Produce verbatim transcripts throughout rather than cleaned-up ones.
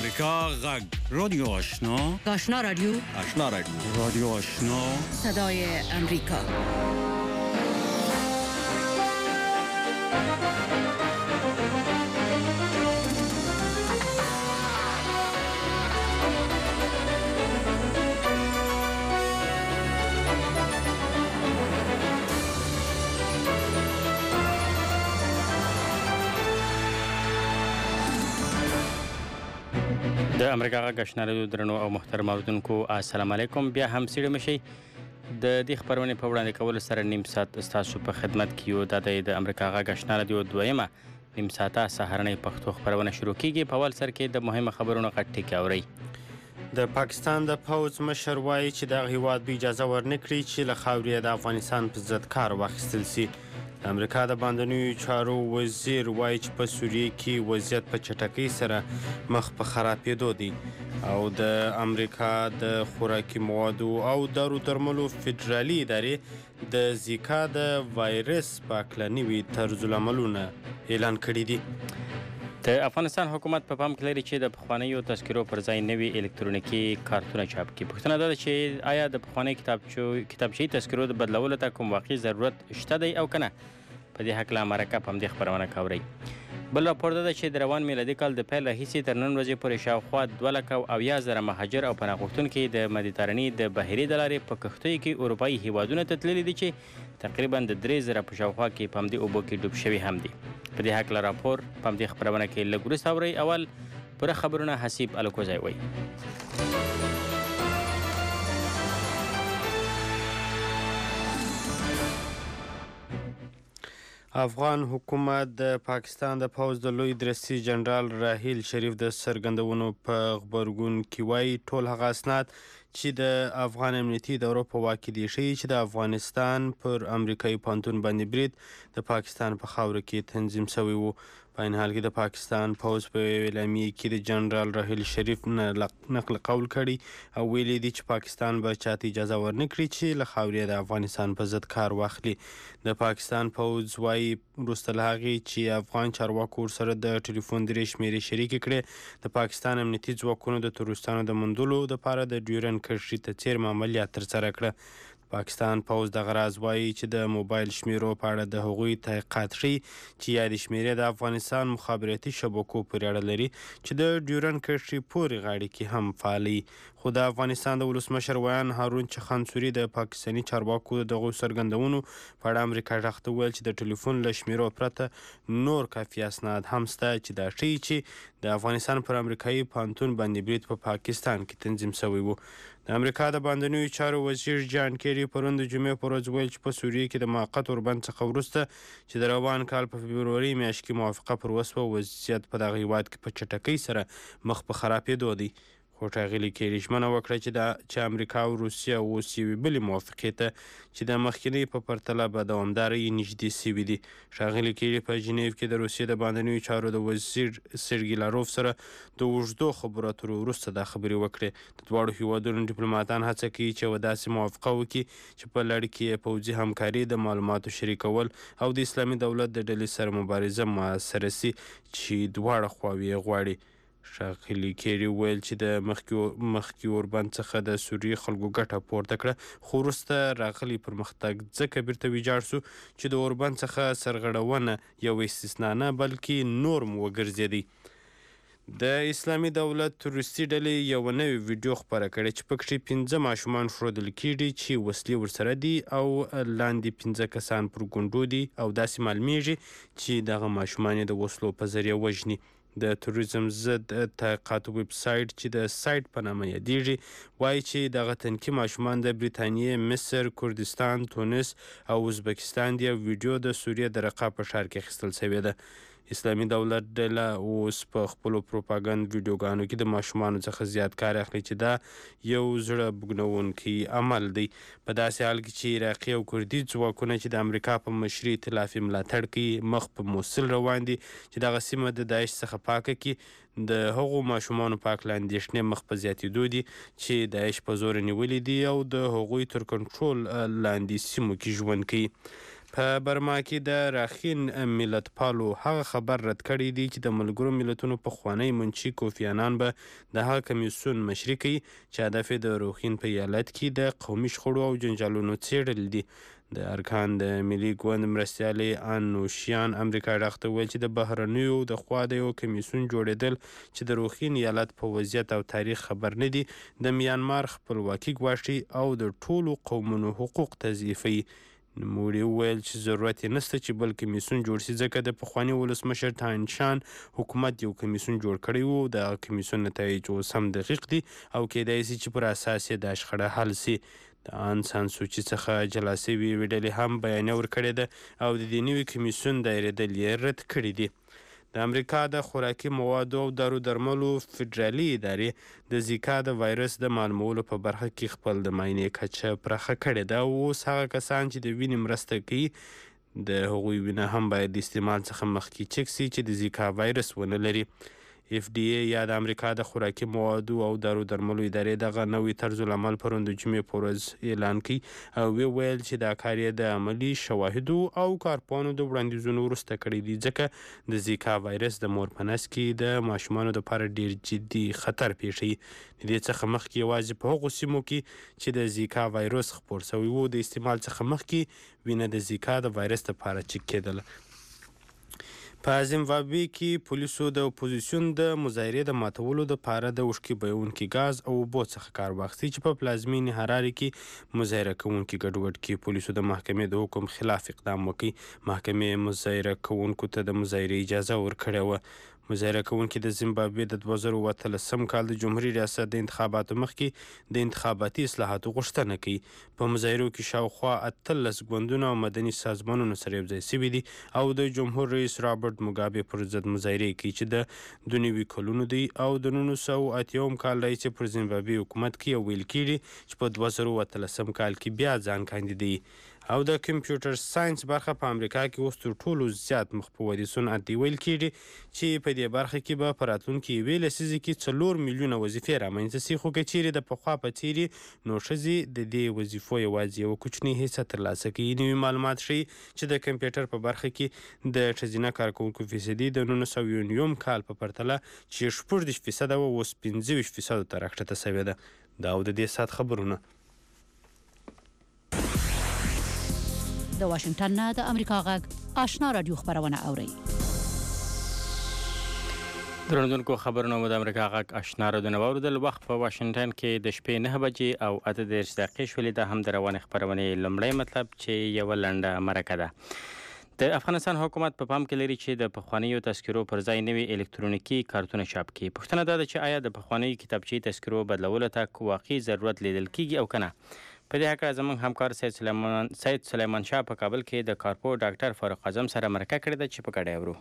امریکا غږ رادیو آشنا آشنا رادیو آشنا رادیو رادیو آشنا صدای امریکا. د امریکا غږ آشنا رادیو درنو او محترم اوریدونکو السلام علیکم. بیا هم سیړه مشي د دې خبرونه په وړاندې کول سره نیم ساعت تاسو په خدمت کې یو د امریکا غږ آشنا رادیو دویمه نیم ساعته سهارنۍ پښتو خبرونه شروع کیږي. په اول سر کې د مهمه خبرونو غټ ټکی اوري. د پاکستان د پوځ مشر وایي چې د هیواد به اجازه ورنکړي چې له خاورې د افغانستان په ضد کار واخیستل شي. د امریکا د باندنیو چارو وزیر وایي چې په سوریه کې وضعیت په چټکۍ سره مخ په خرابېدو دی او د امریکا د خوراکي موادو او دارو درملو فدرالي ادارې د زیکا د وایرس په اړه نوي طرزالعملونه اعلان کړي دي. د افغانستان حکومت په پام کې لري چې د پخوانیو تذکرو پر ځای نوي الکترونیکي کارتونه چاپ کړي. پوښتنه ده چې آیا د پخواني کتابچو کتابچې تذکرو د بدلولو ته کوم واقعي ضرورت شته دی او که نه؟ په دې هکله مرکه په همدې خپرونه کې اورئ. بل راپور ده چې د روان میلادي کال د پیل راهیسې تر نن ورځې پورې شاوخوا دوه لکه او اویا زره مهاجر او پناه غوښتونکي د مدیترانې د بحیرې د لارې په کښتیو کې اروپایي هیوادونو ته تللي دي چې تقریبا د درې زره په شاوخوا کې په همدې اوبو کې ډوب شوي هم دي. په دې هکله راپور په همدې خپرونه کې لږ وروسته اورئ. اول پوره خبرونه حسیب الکوزی وایي. افغان حکومت د پاکستان د پوځ د لوی درستي جنرال راحیل شریف د څرګندونو په غبرګون کې وایي ټول هغه اسناد چې د افغان امنیتي ادارو په واک کې دي ښیي چې د افغانستان پر امریکایي پوهنتون باندې برید د پاکستان په خاوره کې تنظیم شوی و. په این حال کې د پاکستان پوځ په اعلامیه کې د جنرال راحیل شریف نقل قول کړی او ویلي دي چې پاکستان به چاته اجازه ورنکړي چې له خاورې د افغانستان په ضد کار واخلي. د پاکستان پوځ وایي وروسته له هغې چې افغان چارواکو ورسره د ټلیفون درې شمېرې شریکې کړې د پاکستان امنیتي ځواکونو د تروریستانو د موندلو دپاره د ډیورنډ کرښې ته څیرمه عملیات ترسره کړه. پاکستان پوځ دغه راز وایي چې د موبایل شمیرو په اړه د هغوی تحقیقات ښیي چې یادې شمیرې د افغانستان مخابراتي شبکو پورې اړه لري چې د ډیورنډ کرښې پورې غاړې کې هم فعالي. خو د افغانستان د ولسمشر ویان هارون چخانسوري د پاکستاني چارواکو دغو څرګندونو په اړه امریکا غږ ته وویل چې د ټلیفون له شمیرو پرته نور کافي اسناد هم شته چې دا ښیي چې د افغانستان پر امریکایي پوهنتون باندې برید په پاکستان کې تنظیم شوی و. د امریکا د باندنیو چارو وزیر جان کیری پرون د جمعې په ورځ ویل چې په سوریه کې د موقت اوربند څخه وروسته چې د روان کال په فبروري میاشت کې موافقه پر وسوه وضعیت په دغه هیواد کې په چټکۍ سره مخ په خرابېدو دی. خو ښاغلي کیری ژمنه وکړه چې دا چې امریکا او روسیه اوس یوې بلې موافقې ته چې د مخکینۍ په پرتله به دوامداره یې نږدې سوي دي. ښاغلي کیری په ژنیو کې د روسیې د باندنیو چارو د وزیر سرګي لاروف سره د اوږدو خبرو اترو وروسته دا خبرې وکړې. د دواړو هیوادونو ډیپلوماتان هڅه کوي چې یوه داسې موافقه وکړي چې په لړ کې یې پوځي همکاري د معلوماتو شریکول او د اسلامي دولت د ډلې سره مبارزه موثره سي چې دواړه خواوې یې غواړي. ښاغلي کیری ویل چې د مخکې اوربند څخه د سوریې خلکو ګټه پورته کړه خو وروسته راغلی پرمختګ ځکه بیرته ویجاړ سو چې د اوربند څخه سرغړونه یو استثنا نه بلکې نورم وګرځېدی. د اسلامي دولت تروریستي ډلې یوه نوې ویډیو خپره کړې چې پکښې پنځه ماشومان ښودل کېږي چې وسلې ورسره دي او لاندې پنځه کسان پر ګونډو دي او داسې معلومیږي چې دغه ماشومان یې د وسلو په ذریعه وژني. د توریزم ضد تحقیقاتو ویب سایټ چې د سایټ په نامه یادیږي وایي چې دغه تنکي ماشومان د بریتانیې، مصر، کردستان، تونس او ازبکستان دی. ویډیو د سوریه د رقه په ښار کې اخیستل شوې ده. اسلامي دولت ډله اوس په خپلو پروپاګند ویډیوګانو کې د ماشومانو څخه زیات کار اخلي چې دا یو زړه بوږنوونکی عمل دی په داسې حال کې چې عراقي او کردي ځواکونه چې د امریکا په مشري ائتلافي ملاتړ کوي مخ په موصل روان دي چې دغه سیمه د داعش څخه پاکه کړي. د هغو ماشومانو په هکله اندېښنې مخ په زیاتېدو دي چې داعش په زوره نیولي دي او د هغوی تر کنټرول لاندې سیمو کې ژوند کوي. په برما کې د راخین ملت پالو هغه خبر رد کړی دی چې د ملګرو ملتونو پخوانی منشي کوفی عنان به د هغه کمیسیون مشري کوي چې هدف د روخین په ایالت کې د قومي شخړو او جنجالونو څیړل دي. د ارکان د ملي ګوند مرستیالې ان نوشیان امریکا ډاخ ته ویل چې د بهرنیو د خوا د یو کمیسیون جوړېدل چې د روخین ایالت په وضعیت او تاریخ خبر نه دي د میانمار خپلواکي ګواښي او د ټولو قومونو حقوق تضعیفوي. نوموړي وویل چې ضرورت یې نشته چې بل کمیسیون جوړ شي ځکه د پخواني ولسمشر تاین شان حکومت یو کمیسیون جوړ کړی و. د کمیسیون نتایج اوس هم دقیق دي او کیدای شي چې پر اساس یې دا شخړه حل شي. د ان سان سوچي څخه جلا شوي ویډیو هم بیانیه ورکړې ده او د دې نوي کمیسیون دایرېدل یې رد کړي دي. د امریکا د خوراکي موادو او دارو درملو فدرالي ادارې د زیکا د وایرس د معلومولو په برخه کې خپل د معاینې کچه پراخه کړې ده او اوس هغه کسان چې د وینې مرسته کوي د هغوی وینه هم باید د استعمال څخه مخکې چک سي چې د زیکا وایرس ونه لري. اف ډي ای یا د امریکا د خوراکي موادو او دارو درملو ادارې دغه نوي طرز العمل پرون د جمعې په ورځ اعلان کړي او وی ویل چې دا کار یې د عملي شواهدو او کارپوهانو د وړاندیزونو وروسته کړی دی ځکه د زیکا وایرس د مور په نس کې د ماشومانو دپاره ډیر جدي خطر پیښوي. د دې څخه مخکې یوازې په هغو سیمو کې چې د زیکا وایرس خپور شوی و د استعمال څخه مخکې وینه د زیکا د وایرس دپاره چک کېدله. په زیمبابوې کې پولیسو د اپوزیسیون د مظاهرې د ماتولو دپاره د اوښکې بهیونکي ګاز او اوبو څخه کار واخیستی چې په پلازمینې هرارې کې مظاهره کوونکي ګډوډ کړي. پولیسو د محکمې د حکم خلاف اقدام وکړي. محکمې مظاهره کوونکو ته د مظاهرې اجازه ورکړې وه. مظاهره کوونکي د زیمبابوې د دوه زره اووه اتلسم کال د جمهوري ریاست د انتخاباتو مخکې د انتخاباتي اصلاحاتو غوښتنه کوي. په مظاهرو کې شاوخوا اتلس ګوندونه او مدني سازمانونو سره یوځای شوي دي او د جمهور رئیس رابرټ موګابې پر ضد مظاهرې کوي چې د دوه نوي کلونو دی او د نولس سوه اتیاوم کال راهیسې پر زیمبابوې حکومت کې یو ویل کېږي چې په دوه زره اووه اتلسم کال کې بیا ځان کاندیدوي. او د کمپیوټر ساينس برخه په امریکا کې اوس تر ټولو زیات مخ په ودې صنعت دی. ویل کېږي چې په دې برخه کې به په راتلونکي یوې لسیزې کې څلور میلیونه وظیفې رامنځته شي خو که چیرې د پخوا په څیرې نو ښځې د دې وظیفو یوازې یوه کوچنۍ حصه ترلاسه کوي. نوي معلومات ښیي چې د کمپیوټر په برخه کې د ښځینه کارکوونکو فیصدي د نولس سوه یو نوي کال په پرتله چې شپږ دېرش فیصده وه اوس پنځه ویشت فیصدو ته راښکته شوې ده. دا او د دې ساعت خبرونه د واشنگټن نه د امریکا غږ آشنا رادیو خبرونه اوري. درنوونکو خبرونه مو د امریکا غږ آشنا رادیو واوریدل. وخت په واشنگټن کې د شپې نه بجې او اته دېرش دقیقې شولې. دا هم د روانې خبرونې لومړی مطلب چې یوه لنډه مرکه ده. د افغانستان حکومت په پام کې لري چې د پخوانیو تذکرو پر ځای نوي الکترونیکي کارتونه چاپ کړي. پوښتنه دا ده چې آیا د پخوانیو کتابچې تذکرو بدلولو ته واقعي ضرورت لیدل کیږي او که نه. په دې هکله زموږ همکار سید سلیمان سید سلیمان شاه په کابل کې د کارپور ډاکټر فاروق اعظم سره مرکه کړې ده چې په ګډه اورو.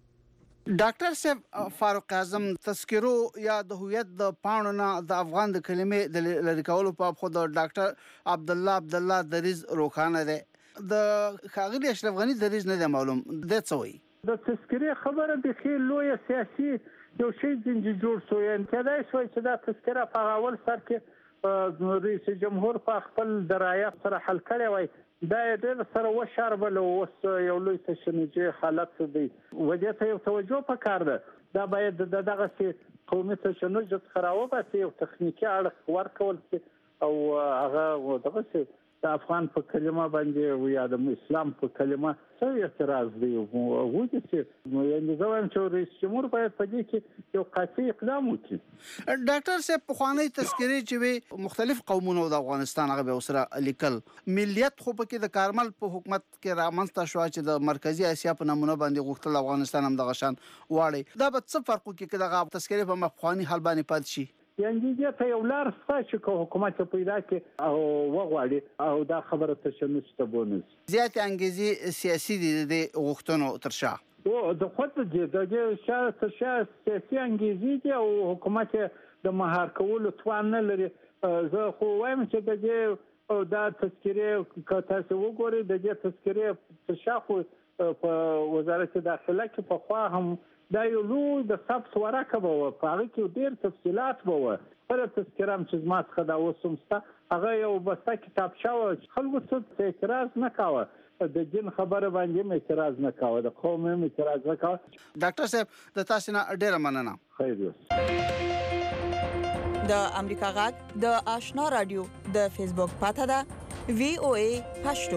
ډاکټر صاحب فاروق اعظم، تذکرو یا د هویت د پاڼو نه د افغان د کلمې د لرې کولو په خو د ډاکټر عبدالله عبدالله دریز روښانه دی. د ښاغلي اشرف غني دریز نه دی معلوم. دی څه وایي؟ د تذکرې خبره بیخي لویه سیاسي یو شی ځینې جوړ شو. یعنې کېدای شوی چې دا تذکره په هغه اول سر کې رئیس جمهور په خپل درایت سره حل کړی وای. دا یې ډېر سره وشاربل او اوس یو لوی تشنجي حالت دی. ودې ته یو توجه پکار ده. دا باید د دغسې قومي تشنج څخه راوباسي، یو تخنیکي اړخ ورکول شي او هغه دغسې د افغان په کلمه باندې یا د اسلام په کلمه څه اعتراض دی وږي چې یعنې زه وایم چې رئیس جمهور باید په دې کې یو قاطع اقدام وکړي. ډاکټر صاحب، پخوانۍ تذکرې چې وي مختلف قومونو د افغانستان هغه به ورسره لیکل. ملیت خو پکې د کارمل په حکومت کې رامنځته شوه چې د مرکزي اسیا په نمونه باندې غوښتل افغانستان هم دغه شان واړی. دا به څه فرق وکړي که دغه تذکرې په پخواني حال باندې پاتې شي؟ یعنې دې ته یو لار شته چې که حکومت یې پیدا کړي او وغواړي او دا خبره تشنج ته بونسي. زیاتې انګېزې سیاسي دي د دې غوښتنو تر شا. او د خود د دې شا تر شا سیاسي انګېزې دي او حکومت د مهار کولو توان نه لري. زه خو وایم چې د دې دا تذکرې که تاسو وګورئ د دې تذکرې تر شا خو په وزارت داخله کې پخوا هم دا یو لوی د ثبت ورقه به وه، په هغه کې ډېر تفصیلات به وه. خپله تذکره هم چې زما څخه دا اوس هم شته، هغه یو بسته کتابچه وه چې خلکو څه اعتراض نه کاوه. د جن خبره باندې اعتراض نه کاوه، د قوم هم اعتراض نه کاوه. ډاکټر صاحب د تاسو نه ډیره مننه. خیر اوسه. د امریکا غږ د آشنا رادیو د فیسبوک پاته ده وی او ای پښتو.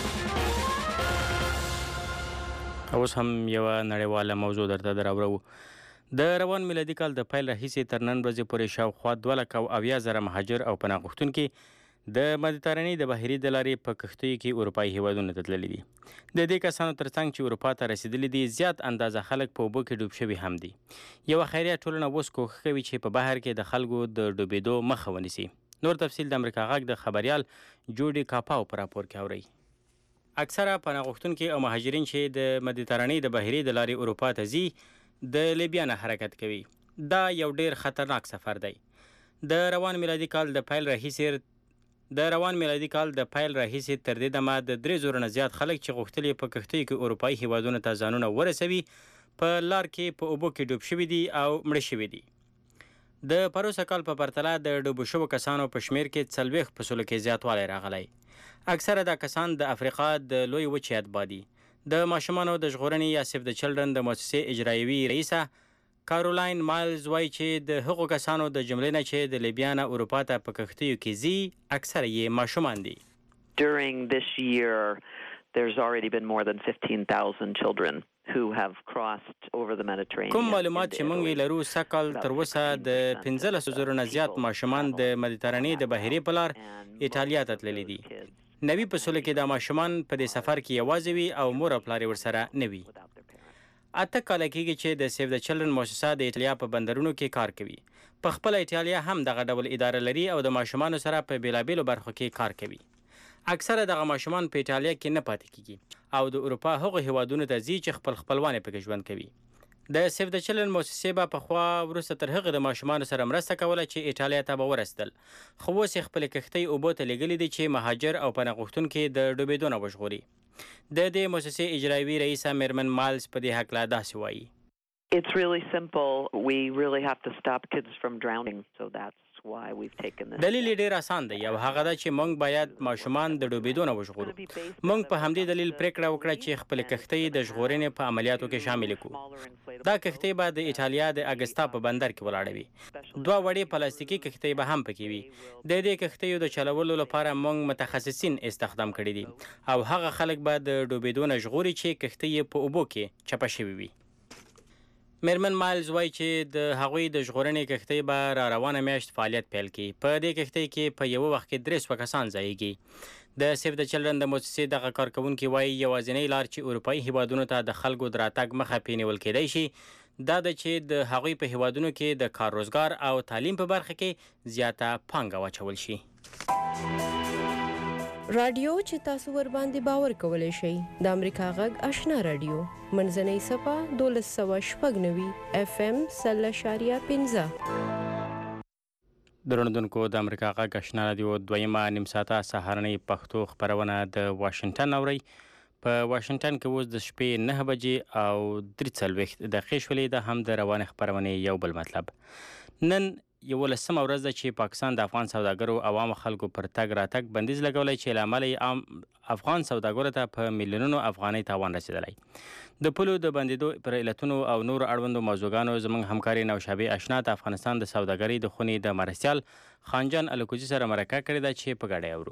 اوس هم یو نړیواله موضوع درته دراوړو. د روان میلادي کال د پیل راهیسې تر نن ورځې پورې شاوخوا دوه لکه او اویا زره مهاجر او پناه غوښتونکي د مدیترانې د بحري د لارې په کښتیو کې اروپایي هیوادونو ته تللي دي. د دې کسانو ترڅنګ چې اروپا ته رسیدلي دي زیات اندازه خلک په اوبو کې ډوب شوي هم دي. یوه خیریه ټولنه اوس کوښښ کوي چې په بحر کې د خلکو د ډوبېدو مخه ونیسي. نور تفصیل د امریکا غږ د خبریال جوډي کاپاو په راپور کې اورئ. اکثره پناه غوښتونکي او مهاجرین چې د مدیترانې د بحري د لارې اروپا ته ځي د لیبیا نه حرکت کوي. دا یو ډیر خطرناک سفر دی. د روان میلادي کال د پیل راهیسې د روان میلادي کال د پیل راهیسې تر دې دمه د درې زرو نه زیات خلک چې غوښتل په کښتیو کې اروپایي هیوادونو ته ځانونه ورسوي په لار کې په اوبو کې ډوب شوي دي او مړه شوي دي. د پروسه کال په پرتله د ډوبو شوو کسانو په شمیر کې څلوېښت په سلو کې زیاتوالی راغلی. اکثره دا کسان د افریقا د لوی وچې اتباع دي. د ماشومانو د ژغورنې یا سیف د چلډرن د مؤسسې اجرایوي رئیسه کارولاین مایلز وایي چې د هغو کسانو د جملې نه چې د لیبیا نه اروپا ته په کښتیو کې ځي اکثره یې ماشومان دي. During this year there's already been more than fifteen thousand children who have crossed over the Mediterranean. کوم معلومات چې موږ لرو سکل تر اوسه د پنځلسو زرو نه زیات ماشومان د مدیترانې د بحیرې په لار ایټالیا ته تللي دي. نوي په سلو کې دا ماشومان په دې سفر کې یوازې وي او مور او پلار یې ورسره نه وي. اته کاله کېږي چې د سیف د چلډرن مؤسسه د ایټالیا په بندرونو کې کار کوي. په خپله ایټالیا هم دغه ډول اداره لري او د ماشومانو سره په بېلابېلو برخو کې کار کوي. اکثره دغه ماشومان په ایټالیا کې نه پاتې کېږي او د اروپا هغو هیوادونو ته ځي چې خپل خپلوان یې پکې ژوند کوي. د سیف د چلډرن مؤسسې به پخوا وروسته تر هغه د ماشومانو سره مرسته کوله چې ایټالیا ته به ورسېدل، خو اوس یې خپلې کښتۍ اوبو ته لېږلي دي چې مهاجر او پناه غوښتونکي د ډوبېدو نه وژغوري. د دې مؤسسې اجرایوي رئیسه میرمن مایلز په دې هکله داسې وایي. It's really simple. We really have to stop kids from drowning. So that's why we've taken this. دلیل ډیر آسان دی او هغه دا چې موږ باید ماشومان د ډوبېدو نه وژغورو. موږ په همدې دلیل پریکړه وکړه چې خپل کښتۍ د ژغورنې په عملیاتو کې شامل کړو. دا کښتۍ به د ایټالیا د اګستا په بندر کې ولاړه وي. دوه وړې پلاستیکي کښتۍ به هم پکې وي. د دې کښتیو د چلولو لپاره موږ متخصصین استخدام کړي دي او هغه خلک به د ډوبېدو نه ژغوري چې کښتۍ په اوبو کې چپه شوي وي. میرمن مایلز وایي چې د هغوی د ژغورنې کښتۍ به را روانه میاشت فعالیت پیل کړي. په دې کښتۍ کې په یوه وخت کې درې سوه کسان ځایږي. د سیف د چلډرن د مؤسسې دغه کارکوونکي وایي یوازینۍ لار چې اروپایي هیوادونو ته د خلکو د راتګ مخه پرې نیول کیدی شي دا ده چې د هغوی په هیوادونو کې د کار روزګار او تعلیم په برخه کې زیاته پانګه واچول شي. رادیو چې تاسو ور باندې باور کولای شئ د امریکا غږ آشنا رادیو منځنۍ صفه دولس سوه شپږ نوي اف ام سل اشاریه پنځه. درنوونکو د امریکا غږ آشنا رادیو دویمه نیم ساعته سهارنۍ پښتو خپرونه د واشنګټن اورئ. په واشنګټن کې اوس د شپې نه بجې او درې څلوېښت دقیقې شولې. دا هم د روانې خپرونې یو بل مطلب. نن یولسمه ورځ ده چې پاکستان د افغان سوداګرو او عامو خلکو پر تګ راتګ بندیز لګولی چې له امله یې عام افغان سوداګرو ته په میلیونونو افغانۍ تاوان رسېدلی. د پولو د بندېدو پر علتونو او نورو اړوندو موضوعګانو زموږ همکاري نوشابې اشنا د افغانستان د سوداګرۍ د خونې د مرستیال خانجان الکوزي سره مرکه کړې ده چې په ګډه اورو.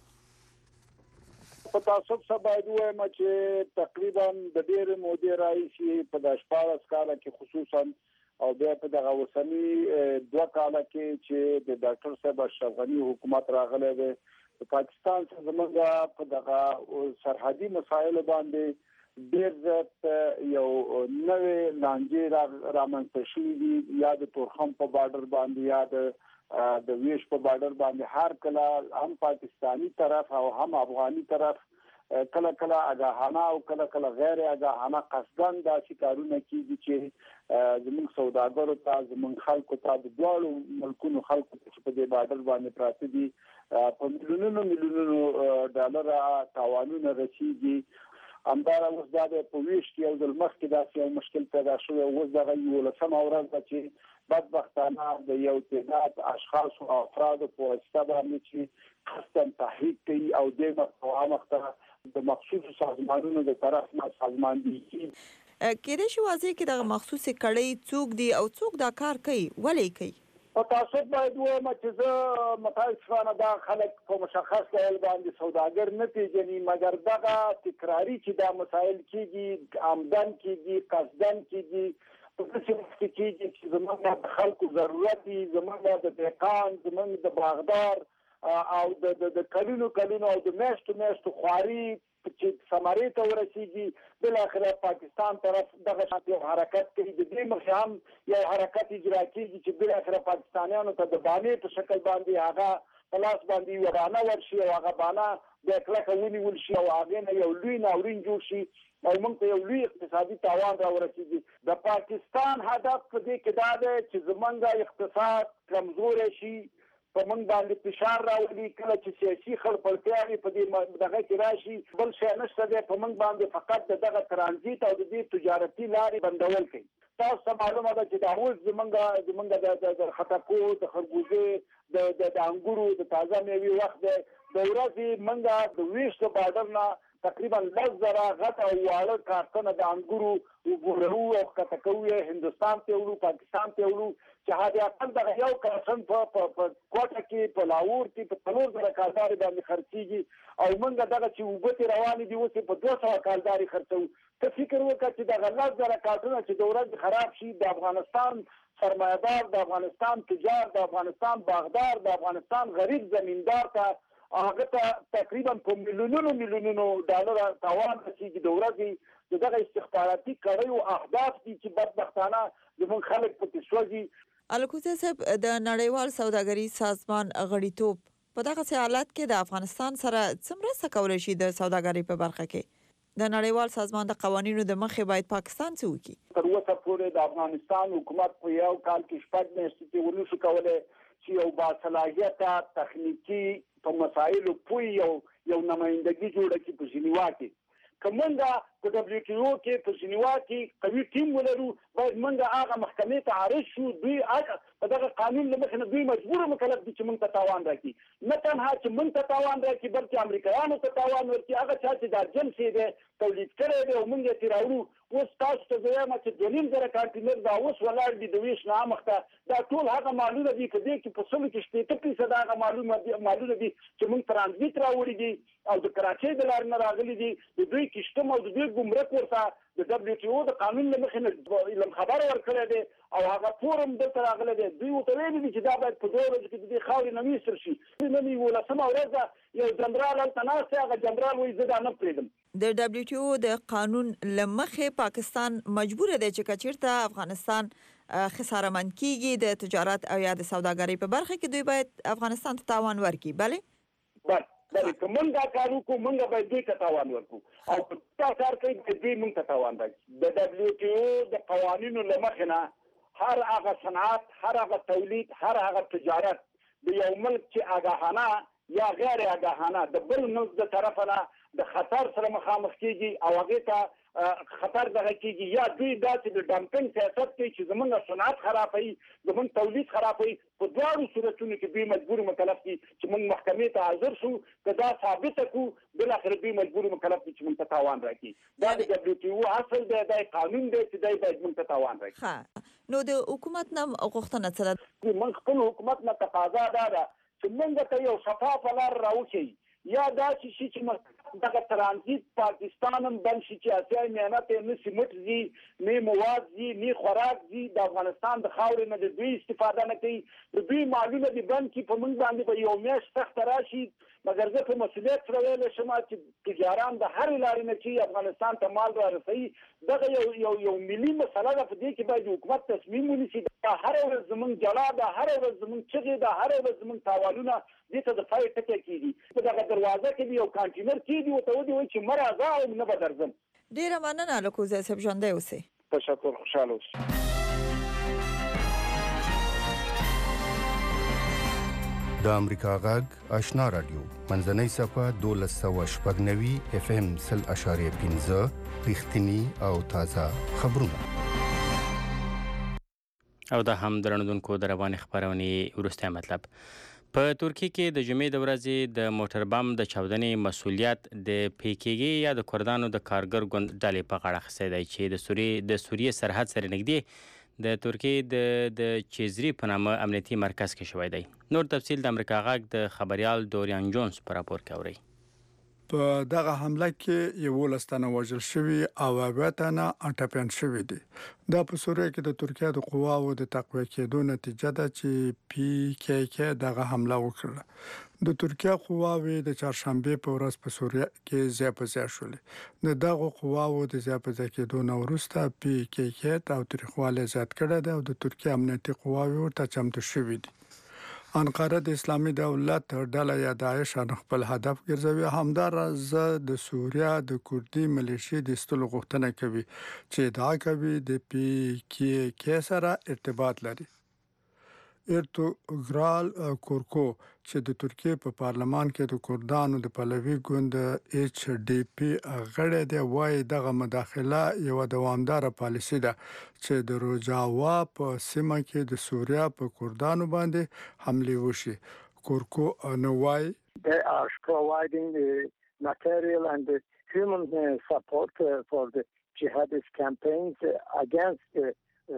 په تعصب سره باید ووایم چې تقریبا د ډېرې مودې راهیسې په د شپاړس کاله کې خصوصا او بیا په دغه اوسني دوه کاله کې چې د ډاکټر صاحب اشرف غني حکومت راغلی دی په پاکستان څخه زموږ په دغه سرحدي مسایلو باندې ډېر زیات یو نوې لانجې رامنځته شوي دي، یا د تورخم په بارډر باندې یا د د ویش په بارډر باندې هر کله هم پاکستانی طرف او هم افغاني طرف کله کله آگاهانه او کله کله غیر آگاهانه قصداً داسې کارونه کیږي چې زموږ سوداګرو ته زموږ خلکو ته د دواړو ملکونو خلکو ته چې په دې بارډر باندې پراته دي په میلیونونو میلیونونو ډالره تاوانونه رسیږي. همدارنګه اوس دا د په ویش کې یو ځل مخکې داسې یو مشکل پیدا شوی. اوس دغه یولسمه ورځ ده چې بدبختانه د یو تعداد اشخاص او افراد په واسطه باندې چې قصداً تحریک کوي او د مقاومت د مخصوص سازمانونو د طرف نه سازماندهي کوي. کېدای شي واضح کې د مخصوص کړي څوک دی او څوک دا کار کوي ولې کوي؟ په تاسو باید وایم چې زه متاسفانه دا خلک په مشخص ډول باندې سوداګر نه پیژني، مګر دغه تکراري چې دا مسایل کېږي، آمدن کېږي، قصدن کېږي، په داسې وخت کې کېږي چې زموږ د خلکو ضرورت دي، زموږ د دهقان، زموږ د باغدار او د کلونو کلونو او د میاشتو میاشتو خواري چې ثمرې ته ورسیږي، بالاخره پاکستان طرف دغه شانتي حرکت کوي. د دې مخې هم یو حرکت اجرا کېږي چې بالاخره پاکستانیانو ته د بانې په شکل باندې هغه په لاس باندې یوه بانه ورشي او هغه بانه بیا کلکه ونیول شي او هغې نه یو لوی ناورین جوړ شي او موږ ته یو لوی اقتصادي تاوان را ورسېږي. د پاکستان هدف په دې کې دا دی چې زموږ اقتصاد کمزوری شي، په موږ باندې فشار راولي، کله چې سیاسي خړپړتیاوې په دې دغه کې راشي، بل شی نشته دی، په موږ باندې فقط د دغه ترانزیت او د دې تجارتي لارې بندول کوي. تاسو ته معلومه ده چې دا اوس زموږ زموږ د خټکو، د خربوزې، د د انګورو، د تازه میوې وخت دی. د ورځې موږ د ویشت بارډر نه تقریبا لس زره غټ او واړه کارتونه د انګورو وګورو او ښکته کوو یې هندوستان ته وړو، پاکستان ته وړو، چې حد اقل دغه یو کارتن په کوټه کې، په لاهور کې په څلور زره کالدارې باندې خرڅېږي او موږ دغه چې اوبه ترې روانې دي اوس یې په دوه سوه کالدارې خرڅوو. ته فکر وکړه چې دغه لس زره کارتونه چې د ورځې خراب شي، د افغانستان سرمایه‌دار، د افغانستان تجار، د افغانستان باغدار، د افغانستان غریب زمیندار ته هغه ته تقریبا په میلیونونو میلیونونو ډالر تاوان رسېږي. د ورځې د دغه استخباراتي کړیو اهداف دي چې بدبختانه زموږ خلک پکې سوځي. الکوزی صاحب، د نړیوال سوداګریز سازمان غړیتوب په دغه حالت کې د افغانستان سره څه مرسته کولی شي د سوداګرۍ په برخه کې؟ د نړیوال سازمان د قوانینو د مخې باید پاکستان څه وکړي؟ تر اوسه پورې د افغانستان حکومت په یو کال کې شپږ میاشتې کې ونشو کولی چې یو باصلاحیته تخنیکي په مسایلو پوه یو یو نمایندګي جوړه کړي په ژنیوا کې. که موږ په دبلیو ټي او کې په ژنیوا کې قوي ټیم ولرو، باید موږ هغه محکمې ته عرض شو. دوی په دغه قانون له مخې نه دوی مجبور مکلف دي چې موږ ته تاوان راکړي، نه تنها چې موږ ته تاوان راکړي بلکې امریکایانو ته تاوان ورکړي. هغه چا چې دا جنس یې دی تولید کړی دی او موږ یې ترې راوړو. اوس تاسو ته زه وایم چې دوه نیم زره کانټینر دا اوس ولاړ دي د ویش نه مخته، دا ټول هغه مالونه دي په دې کې په سلو کې شپېته فیصده هغه مالونه دي چې موږ ترانزیت راوړي دي او د کراچۍ د لارې نه راغلي دي. د دوی کشتم او د دوی ګمرک ورته د دبلیو ټي او د قانون له مخې نه علم خبر ورکړی دی او هغه فورم دلته راغلی دی. دوی ورته ویلي دي چې دا باید په دوه ورځو کې د دې خاورې نه ویستل شي. نن یولسمه ورځ ده، یو جنرال هلته ناست دی، هغه جنرال وایي زه دا نه پرېږدم. د دبلیو ټي او د قانون له مخې پاکستان مجبور دی چې کچیرته افغانستان خسارمند کیږي د تجارت او یا د سوداګرۍ په برخه کې دوی باید افغانستان ته تاوان ورکړي. بله بله بله که موږ دا کار وکړو موږ باید دوی ته تاوان ورکړو او که دا کار کوي چې دوی موږ ته تاوان راکړي. د دبلیو ټي او د قوانینو له مخې نه هر هغه صنعت، هر هغه تولید، هر هغه تجارت د یو ملک چې آګاهانه یا غیر آګاهانه د بل ملک د طرفه نه د خطر سره مخامخ کیږي او هغې ته خطر دغه کیږي، یا دوی داسې د ډمپنګ سیاست کوي چې زموږ صنعت خرابوي، زموږ تولید خرابوي. په دواړو صورتونو کې دوی مجبور مکلف دي چې موږ محکمې ته حاضر شو، که دا ثابته کړو بالاخره دوی مجبور مکلف دي چې موږ ته تاوان راکړي. دا د دبلیو ټي او اصل دی، دا قانون دی چې دی باید موږ ته تاوان راکړي. نو د حکومت نه غوښتنه څه ده؟ موږ خپل حکومت نه تقاضا دا ده چې موږ ته یو شفافه لار راوښیي، یا داسې شي چې دغه ترانزیت پاکستان هم بند شي چې اسیای مهنت یې نه سیمټ ځي، نه مواد ځي، نه خوراک ځي، د افغانستان د خاورې نه د دوی استفاده نه کوي، د دوی مالونه دي بند کړي. په موږ باندې به یو میاشت سخته راشي، مګر زه په مسؤلیت سره ویلی شم چې تجاران د هرې لارې نه چې افغانستان ته مال را رسوي، دغه یو یو یو ملي مسله ده. په دې کې باید حکومت تصمیم ونیسي. دا هره ورځ زموږ جلا ده، هره ورځ زموږ چغې ده، هره ورځ زموږ تاوانونه دې ته د پای ټکی کېږي. په دغه دروازه کې یو کانټینر کېږي، ورته ودې وایي چې مه راځه او نه به درځم. ډېره مننه الکوزی صاحب، ژوندی اوسئ. تشکر، خوشحاله اوسئ. د امریکا غږ آشنا رادیو منځنۍ صفحه دولس سوه شپږ نوي اف ام سل اشاریه پنځه رښتینی او تازه خبرونه. او دا هم درنودونکو د روانې خپرونې وروستی مطلب. په ترکیه کې د جمعې د ورځې د موټر بم د چاودنې مسؤلیت د پی کې ګي یا د کردانو د کارګر ګوند ډلې په غاړه اخیستی دی چې د سوریې د سوریې سرحد سره نږدې د ترکیې د د چیزري په نامه امنیتي مرکز کې شوی دی. نور تفصیل د امریکا غږ د خبریال دوریان جونز په راپور کې اورئ. په دغه حمله کې یولس تنه وژل شوي او اویا تنه اټپیان شوي دي. دا په سوریه کې د ترکیه د قواو د تقویه کېدو نتیجه ده چې پی کې کې دغه حمله وکړه. د ترکیه قواوې د چهارشنبه په ورځ په سوریه کې ځای په ځای شولې. د دغه قواو د ځای په ځای کېدو نه وروسته پی کې کې تاوتریخوالی زیات کړی دی او د ترکیه امنیتي قواوې ورته چمتو شوي دي. انقره د اسلامي دولت ډله یا داعش خپل هدف ګرځوي. همدارس د سوریه د کوردي ملیشې د ایستلو غوښتنه کوي چې ادعا کوي د پی کې کې سره ارتباط لري. ارتوګرال کورکو چې د ترکیه په پارلمان کې د کردانو د پلوي ګوند ایچ ډی پی غړی دی، وایي دغه مداخله یو دوامداره پالیسي ده چې د روجاوا په سیمه کې د سوریه په کردانو باندې حمله وشي. کورکو نو وایي They are providing the material and the human support for the jihadist campaigns against the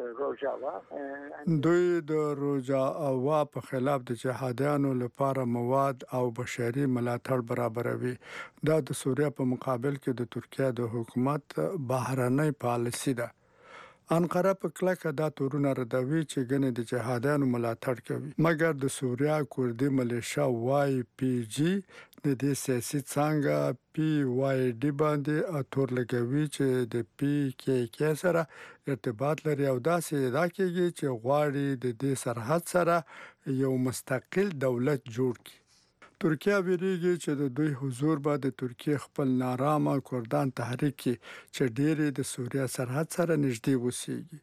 دوی د روجاوا په خلاف د جهادیانو لپاره مواد او بشري ملاتړ برابروي. دا د سوریه په مقابل کې د ترکیه د حکومت بهرنۍ پالیسي ده. انقره په کلکه دا تورونه ردوي چې ګنې د جهادیانو ملاتړ کوي، مګر د سوریه کوردي ملیشیا وای پی جی د دې سیاسي څانګه پی وای ډي باندې تور لګوي چې د پی کې کې سره ارتباط لري او داسې ادعا کوي چې غواړي د دې سرحد سره یو مستقل دولت جوړ کړي. ترکیه ویریږي چې د دوی حضور به د ترکیه خپل نارامه کردان تحریک کې چې ډېری د سوریه سرحد سره نږدې وسیږي.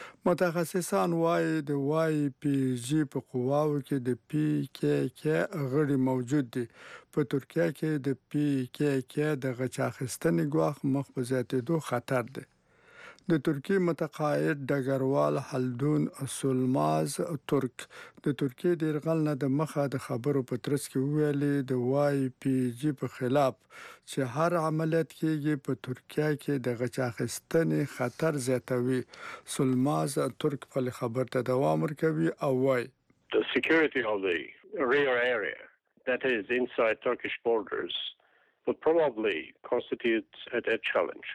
متخصصان وایي د وای پی جی په قواو کې د پی کې کې غړي موجود دي. په ترکیه کې د پی کې کې د غچ اخیستنې ګواښ مخ په زیاتېدو خطر دی. د ترکیه متقاعد ډګروال حلدون سولماز ترک د ترکیه د یرغل نه د مخه د خبرو په ترڅ کې ویلي د وای پی جی په خلاف چې هر عملیات کېږي په ترکیه کې د غچ اخیستنې خطر زیاتوي. سولماز ترک په خبر ته دوام ورکوي او وایي The security of the rear area that is inside Turkish borders would probably constitute a challenge.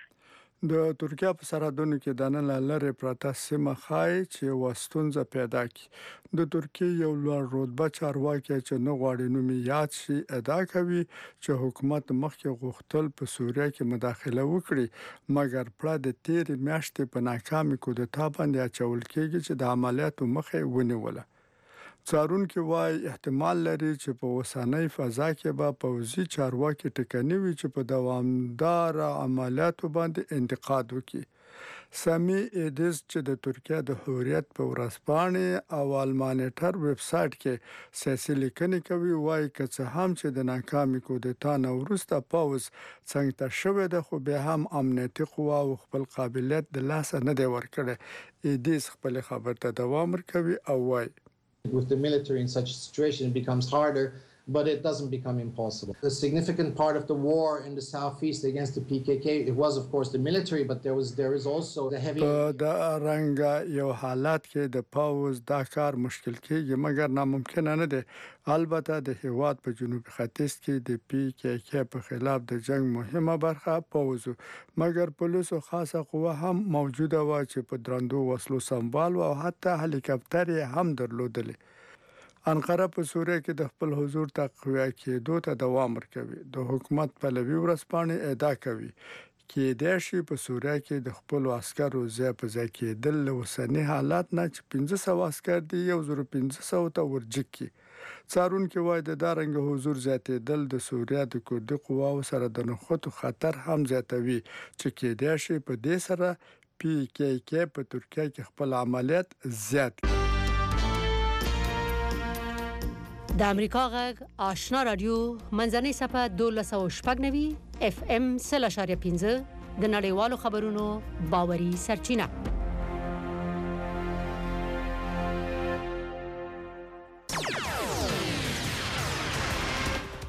د ترکیه په سرحدونو کې د نن لارې پراته سیمه خای چې واستونزه پیدا کی. د ترکیه یو لوړ رتبه چارواکي چې نه غواړي نوم یاد شي ادعا کوي چې حکومت مخکې غوښتل په سوریه کې مداخله وکړي، مګر پړه د تیرې میاشتې په ناکامي کودتا باندې اچول کېږي چې د عملیاتو مخه ونیوله. څارونکي وایي احتمال لري چې په اوسنۍ فضا کې به پوځي چارواکي ټکني وي چې په دوامدار عملیاتو باندې انتقاد وکړي. سامي ایدز چې د ترکیه د حریت په ورځپاڼې او المانیټر ویب سټ کې سیاسي لیکنې کوي، وایي که څه هم چې د ناکامي کودتا نه وروسته پوځ څنګه ته شوی ده خو بیا هم امنیتي قواو خپل قابلیت د لاسه نه دی ورکړی. ایدز خپل خبر ته دوام ورکوي او وایي With the military in such a situation, it becomes harder, but it doesn't become impossible. The significant part of the war in the southeast against the P K K, it was of course the military, but there was there is also the heavy. د رنګ یو حالات کې د پاوز دا کار مشکل کېږي، مګر ناممکن نه دی. البته د هیواد په جنوبي ختیځ کې د پی کې کې په خلاف د جنگ مهمه برخه پاوز، مګر پولیسو خاصه قوه هم موجوده و چې په درندو وسلو سمبال او حتی هلیکاپټر هم درلودل. انقره په سوریه کې د خپل حضور تقویه کېدو ته دوام ورکوي. د حکومت پلوي ورځپاڼې ادعا کوي کې د شي په سوریه کې د خپل عسکرو ځای په ځای کېدل له اوسني حالات نه چې پنځه سوه عسکر دي یو زر پنځه سوه ته ورجکي. څارونکي وایي د دارنګ حضور زیاتېدل د سوریه د کوردي قواو سره د نښتو خطر هم زیاتوي چې کې د شي په دې سره پی کې کې په ترکیه کې خپل عملیات زیات کړي. د امریکا غږ آشنا رادیو منځنۍ صفه دولس او شپږ نوي اف ام سل اشاریه پنځه د نړیوالو خبرونو باوري سرچینه.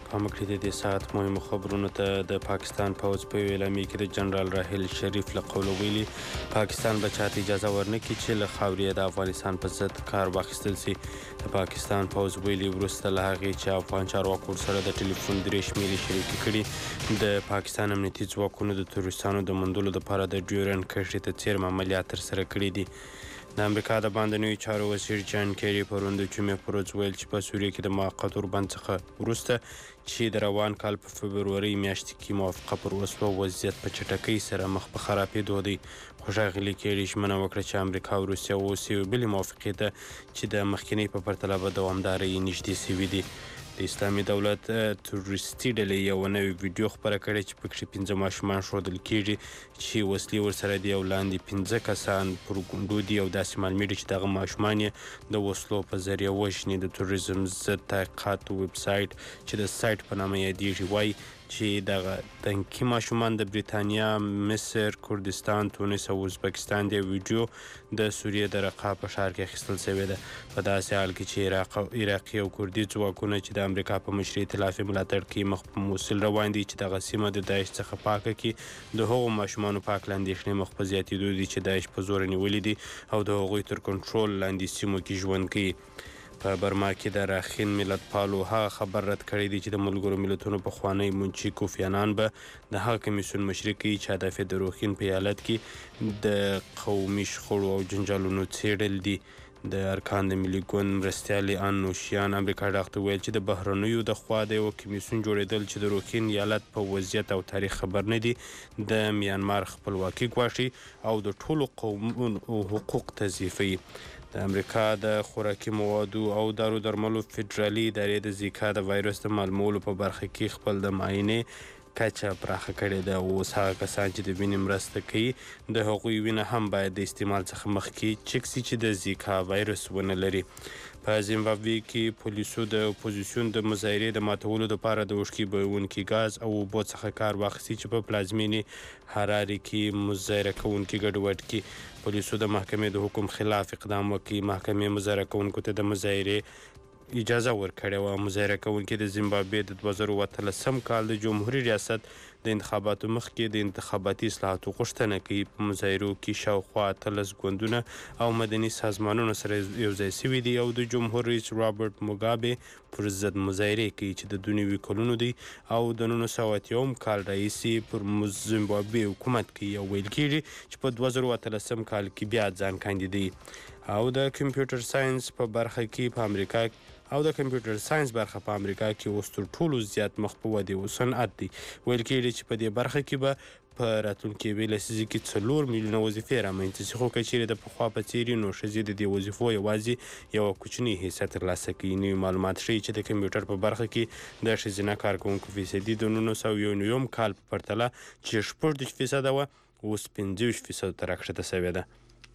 پام کړی د دې ساعت مهمو خبرونو ته. د پاکستان پوځ په یوه اعلامیه کې د جنرال راحیل شریف له قوله ویلي پاکستان به چاته اجازه ورنکړي چې له خاورې د افغانستان په ضد کار واخیستل سي. د پاکستان پوځ ویلي وروسته له هغې چې افغان چارواکو ورسره د ټلیفون درې شمېرې شریکې کړي د پاکستان امنیتي ځواکونو د تروریستانو د موندلو لپاره د ډیورنډ کرښې ته څیرم عملیات ترسره کړي دي. د امریکا د باندنیو چارو وزیر جان کیری پرون د جمعې پر ورځ ویل چې په سوریه کې د موقت اوربند څخه وروسته چې د روان کال په فبرورۍ میاشتې کې موافقه پر وسوه وضعیت په چټکۍ سره مخ په خرابېدو دی. خو ښاغلي کیری ژمنه وکړه چې امریکا او روسیه اوس یوې بلې موافقې ته چې د مخکینۍ په پرتله به دوامداره یې نږدې سوي دي. د اسلامي دولت تروریستي ډلې یوه نوې ویډیو خپره کړې چې پکې پنځه ماشومان ښودل کېږي چې وسلې ورسره دي او لاندې پنځه کسان پر ګونډو دي او داسې معلومیږي چې دغه ماشومان یې د وسلو په ذریعه وژني. د تروریزم ضد تحقیقاتو ویب سایټ چې د سایټ په نامه یادېږي وایي چې دغه تنکي ماشومان د بریتانیا، مصر، کردستان، تونس او ازبکستان د ویډیو د سوریې د رقا په ښار کې اخیستل شوې ده. په داسې حال کې چې عراق عراقي او کردي ځواکونه چې د امریکا په مشرۍ ائتلافي ملاتړ کې مخ په موصل روان دي چې دغه سیمه د داعش څخه پاکه کړي. د هغو ماشومانو په هکله اندېښنې مخ په زیاتېدو دي چې داعش په زوره نیولي دي او د هغوی تر کنټرول لاندې سیمو کې ژوند کوي. په برما کې د راخین ملت پالو هغه خبر رد کړی دی چې د ملګرو ملتونو پخوانی منشي کوفی انان به د هغه کمیسیون مشري کوي چې هدف یې د روهین په ایالت کې د قومي شخړو او جنجالونو څېړل دي. د ارکان د ملي ګوند مرستیال ان نوشیان امریکا ډاغ ته ویل چې د بهرنیو د خوا د یو کمیسیون جوړېدل چې د روهین ایالت په وضعیت او تاریخ خبر نه دي د میانمار خپلواکي ګواښي او د ټولو قومونو حقوق تضعیفوي. د امریکا د خوراکي موادو او دارو درملو فدرالي ادارې د زیکا د وایرس د معلومولو په برخه کې خپل د معاینې کچه پراخه کړې ده. اوس هغه کسان چې د وینې مرسته کوي د هغوی وینه هم باید د استعمال څخه مخکې چک سي چې د زیکا وایرس ونه لري. په زیمبابوې کې پولیسو د اپوزیسیون د مظاهرې د ماتولو لپاره د اوښکې بهونکي ګاز او اوبو څخه کار واخیستي چې په پلازمینې هرارې کې مظاهره کوونکي ګډوډ کړي. پولیسو د محکمې د حکم خلاف اقدام وکړي. محکمې مظاهره کوونکو ته د مظاهرې اجازه ورکړې وه. مظاهره کوونکي د زیمبابوې د دوه زره اتلسم کال د جمهوري ریاست د انتخاباتو مخکې د انتخاباتي اصلاحاتو غوښتنه کوي. په مظاهرو کې شاوخوا اتلس ګوندونه او مدني سازمانونو سره یوځای سوي دي او د جمهور رئیس رابرټ موګابې پر ضد مظاهرې کوي چې د دوه نوي کلونو دی او د نولس سوه اتیاوم کال راهیسې پر زیمبابوې حکومت کوي او ویل کېږي چې په دوه زره اتلسم کال کې بیا ځان کاندیدوي. او د کمپیوټر ساينس په برخه کې په امریکا او د کمپیوټر ساينس برخه په امریکا کې اوس تر ټولو زیات مخ په ودې او صنعت دی. ویل کېږي چې په دې برخه کې به په راتلونکي یوې لسیزې کې څلور میلیونه وظیفې رامنځته شي. خو که چیرې د پخوا په څېر نو ښځې د دې وظیفو یوازې یوه کوچنۍ حصه ترلاسه کوي. نوي معلومات ښیي چې د کمپیوټر په برخه کې د ښځینه کارکوونکو فیصدي د نولس سوه یو نویم کال په پرتله چې شپږ دېرش فیصده وه اوس پنځه ویشت فیصدو ته راکښته سوې ده.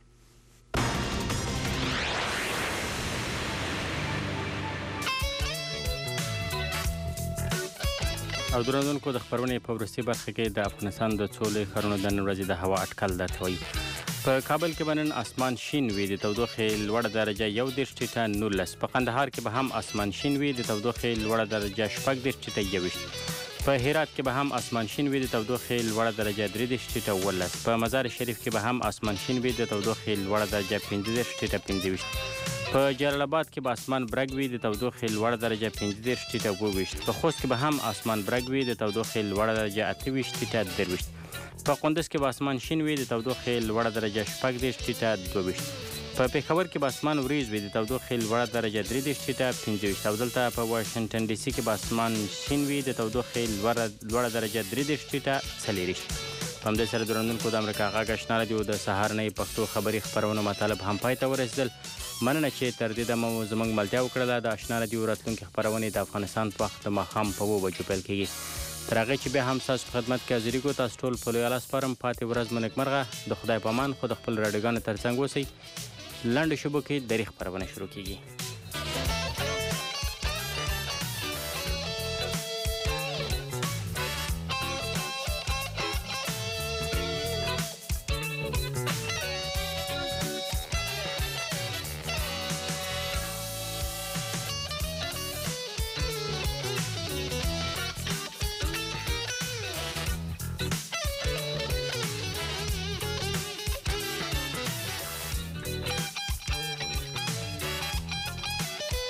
او درنونکو د خبرونې په وروستۍ برخه کې د افغانستان د څو لوی ښارونو د نن ورځې د هوا اټکل درته وایي. په کابل کې به نن اسمان شین وي، د تودوخې لوړه درجه یو دېرش ټیټه نولس. په قندهار کې به هم اسمان شین وي، د تودوخې لوړه درجه شپږ دېرش ټیټه یوویشت. په هرات کې به هم اسمان شین وي، د تودوخې لوړه درجه درې دېرش ټیټه اوولس. په مزار شریف کې به هم اسمان شین وي، د تودوخې لوړه درجه پنځه دېرش ټیټه پنځه ویشت. په جلال آباد کې به اسمان برګ وي، د تودوخې لوړه درجه پنځه دېرش ټیټه اووه ویشت. په خوست کې به هم اسمان برګ وي، د تودوخې لوړه درجه اته ویشت ټیټه درویشت. په کندز کې به اسمان شین وي، د تودوخې لوړه درجه شپږ دېرش ټیټه دوه ویشت. په پېښور کې به اسمان وریځ وي، د تودوخې لوړه درجه درې دېرش ټیټه پنځه ویشت. او دلته په واشنګټن ډي سي کې به اسمان شین وي، د تودوخې لوړه درجه درې دېرش ټیټه څلېرویشت. په همدې سره درنونکو د امریکا غږ اشنا راډیو د سهارنۍ پښتو خبري خپرونو مطالب هم پای ته ورسېدل. مننه چې تر دې دمه مو زموږ ملتیا وکړله. د اشنا راډیو راتلونکې خپرونې د افغانستان په وخت د ماښام په اووه بجو پیل کېږي. تر هغې چې بیا هم ستاسو په خدمت کې حاضري کوو، تاسو ټول په لوی الله سپارم. پاتې ورځ مو نیکمرغه. د خدای په امان. خو د خپل راډیوګانو تر څنګ اوسئ. لنډو شبو کې درې خپرونه شروع کېږي.